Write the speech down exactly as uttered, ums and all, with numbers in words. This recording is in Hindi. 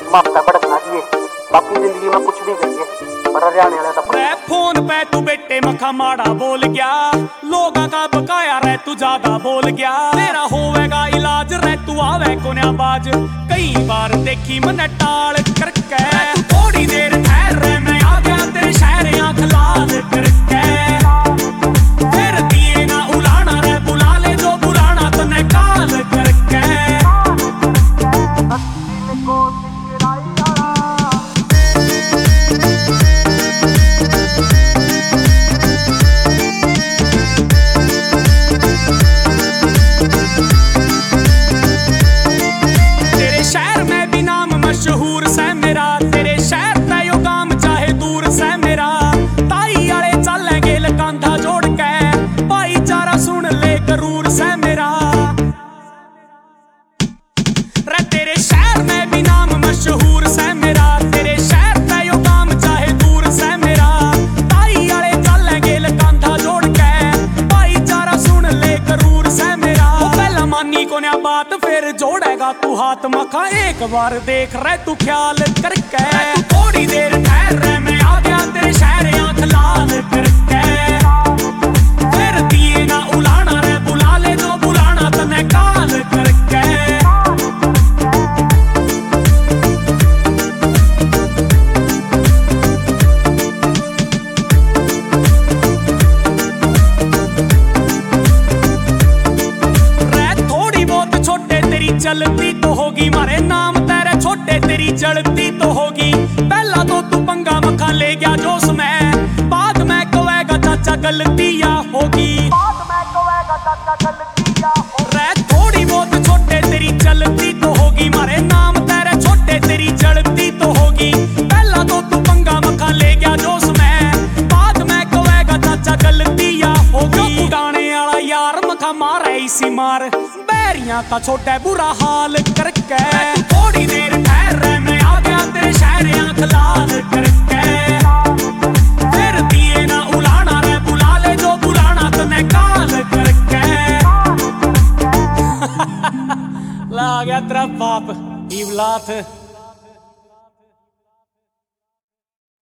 मापता भड़कना चाहिए, बाकी जिंदगी में कुछ भी करिए पर हरियाणे वाले तो फोन पे तू बेटे मखा माड़ा बोल गया, लोगा का बकाया रह तू ज्यादा बोल गया, तेरा होवेगा इलाज रह तू आवे कोन्या बाज, कई बार देखी मन टाल करके तू थोड़ी देर ठहर रह मैं आ गया तेरे शहर आंख लाल करके, फिर दिए ना उलाना रह बुला ले जो बुलाना तने काल करके। मशहूर से मेरा तेरे शहर का यो काम चाहे दूर से मेरा, ताई आले चलेंगे लकांधा जोड़ के भाईचारा सुन ले करूर से मेरा, रे तेरे शहर में भी नाम मशहूर से मेरा, तेरे शहर का यो काम चाहे दूर से मेरा, ताई आले चलेंगे लकांधा जोड़ के भाईचारा सुन ले करूर से मेरा, पहला मानी को ना बात फिर जोड़ेगा तू हाथ मखा एक बार देख रहे तू ख्याल करके, तू थोड़ी देर ठहर रहे मैं आ गया तेरे शहर आंख लाल करके, फिर दिए ना उलाना रे बुला ले जो बुलाना तने काल करके। चलती तो होगी मारे नाम तेरे छोटे तेरी चलती तो होगी, पहला तो तू पंगा मखा ले गया जोश में, बाद में कहेगा चाचा गलतियां होगी, बाद में कहेगा चाचा गलतियां होगी, रे थोड़ी बहुत छोटे तेरी चलती तो होगी मारे नाम तेरे छोटे तेरी चलती तो होगी, पहला तो तू पंगा मखा ले गया जोश में, बाद में कहेगा चाचा गलतियां होगी, उड़ाने वाला यार मखा मारे इसी मार बैरियां का छोटा बुरा हाल करके, थोड़ी देर ठहर रह मैं आ गया तेरे शहर आंख लाल करके, फिर दिए ना उलाना रे बुला ले जो बुलाना तने काल करके। ला गया तेरा बाप इवलात।